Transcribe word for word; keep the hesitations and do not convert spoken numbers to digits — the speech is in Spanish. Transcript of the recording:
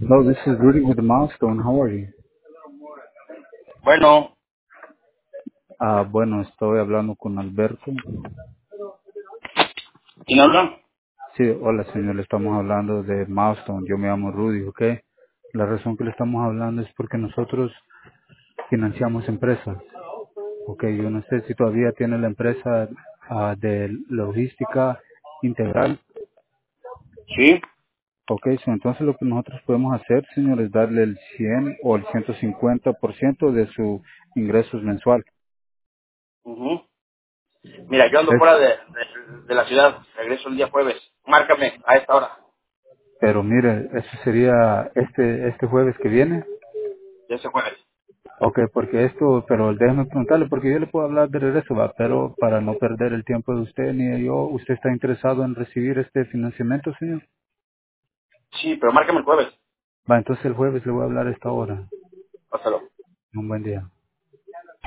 Hello, this is Rudy with the Milestone. How are you? Bueno, Ah, bueno, estoy hablando con Alberto. ¿quién habla? Sí, hola señor, le estamos hablando de Milestone. Yo me llamo Rudy, ¿ok? La razón que le estamos hablando es porque nosotros financiamos empresas, ¿ok? Yo no sé si todavía tiene la empresa ah, de logística integral, Sí. ¿ok? So, entonces lo que nosotros podemos hacer, señor, es darle el cien o el ciento cincuenta por ciento de sus ingresos mensual. Ujú. Mira, yo ando Es, fuera de, de- de la ciudad. Regreso el día jueves. Márcame a esta hora. pero mire, eso sería este este jueves que viene. De ese jueves. Ok, porque esto, pero déjeme preguntarle, porque yo le puedo hablar de regreso, va, pero para no perder el tiempo de usted ni de yo, ¿usted está interesado en recibir este financiamiento, señor? Sí, pero márcame el jueves. Va, entonces el jueves le voy a hablar a esta hora. Pásalo. Un buen día.